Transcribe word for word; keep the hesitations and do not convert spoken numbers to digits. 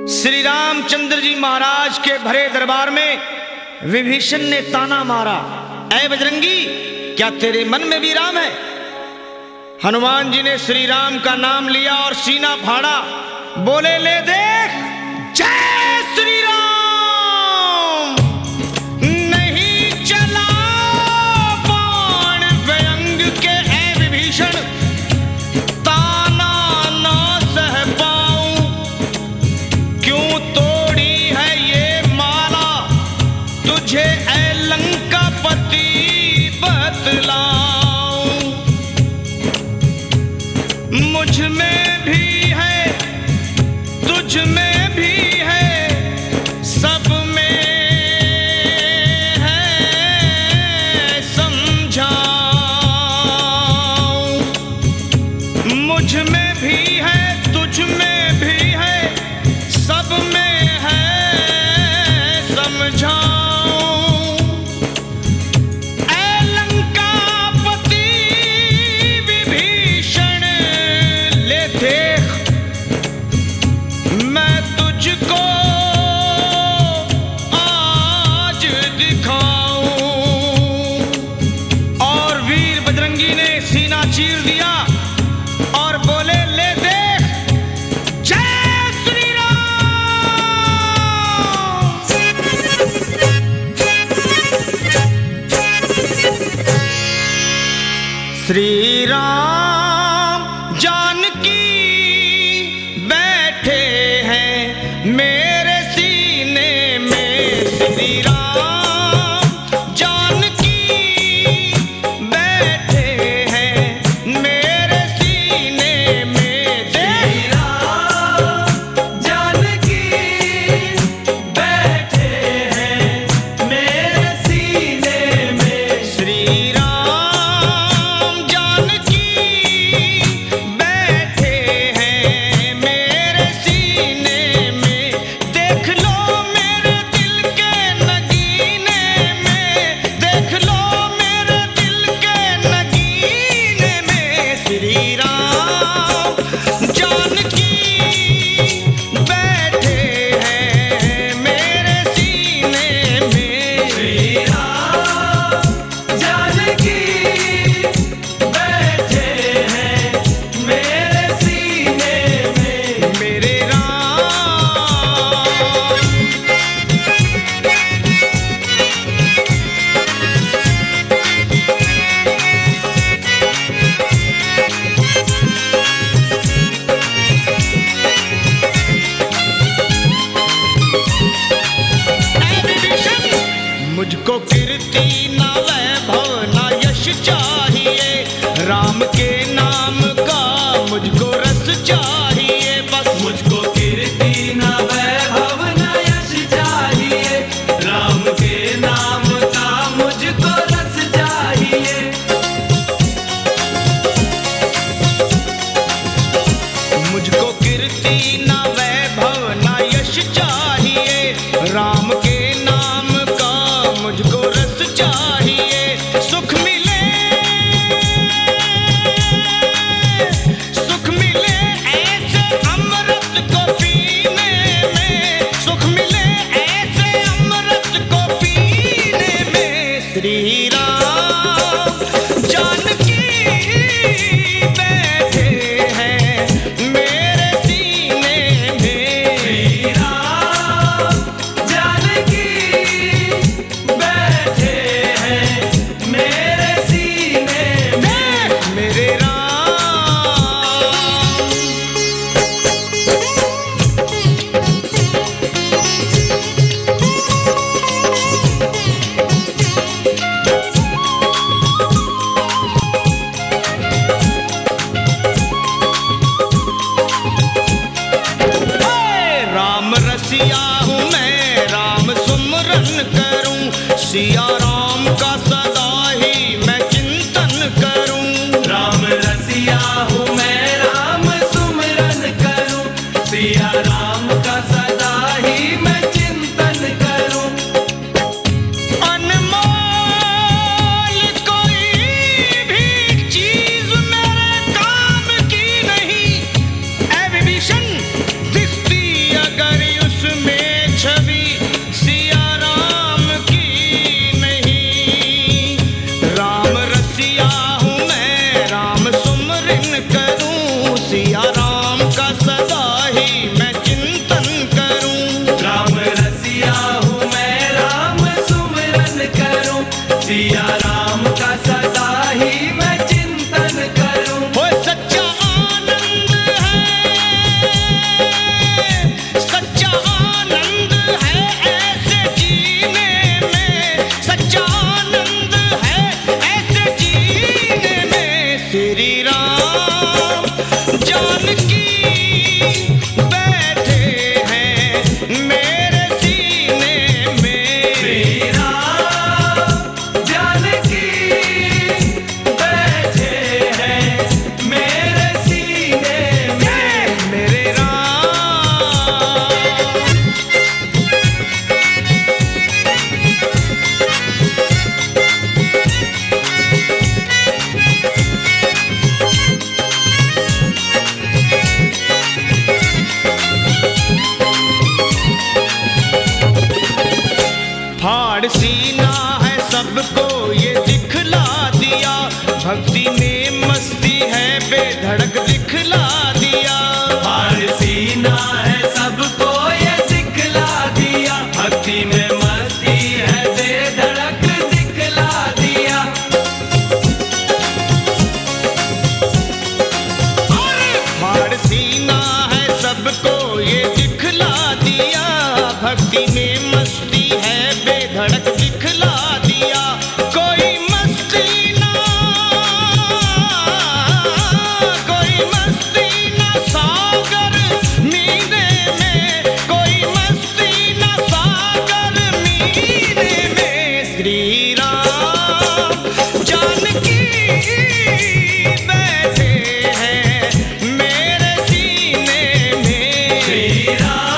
श्री रामचंद्र जी महाराज के भरे दरबार में विभीषण ने ताना मारा, ऐ बजरंगी, क्या तेरे मन में भी राम है? हनुमान जी ने श्री राम का नाम लिया और सीना फाड़ा, बोले, ले देख, जय श्री राम। नहीं चला बाण व्यंग के ऐ विभीषण, ताना ना सह पाऊं, क्यों तोड़ी है ये माला, तुझे ऐ लंकापति बतलाऊं। मुझ में भी है, तुझ में भी है, सब में है समझाऊं। मुझ में भी है, तुझ में भी है, सब में है समझाऊं। ऐ लंकापति विभीषण, ले देख, मैं तुझको आज दिखाऊं। और वीर बजरंगी ने सीना चीर दिया और बोले, ले देख, जय श्री राम। श्री राम जानकी बैठे हैं मेरे सीने में, श्री राम जानकी बैठे हैं मेरे सीने में। श्री राम जानकी बैठे हैं मेरे सीने में। श्री राम जानकी बैठे हैं मेरे सीने में। देख लो मेरे दिल के नगीने में, देख लो मेरे दिल के नगीने में। श्री राम जानकी बैठे हैं मेरे सीने में। श्री राम जानकी बैठे हैं मेरे सीने में। मेरे राम ऐ विभीषण, मुझको कीर्ति ना वैभव ना यश चाहिए, राम के नाम का मुझको रस चाहिए बस। मुझको कीर्ति ना वैभव ना यश चाहिए, राम के नाम का मुझको रस चाहिए। मुझको कीर्ति ना वैभव ना यश चाहिए, राम के नाम का मुझको रस चाहिए। सुख मिले शादी में मस्ती है बेधड़क दिखला दिया, कोई मस्ती ना कोई मस्ती ना सागर मीरे में, कोई मस्ती ना सागर मीरे में। श्री राम जानकी बैठे हैं मेरे सीने में, श्री राम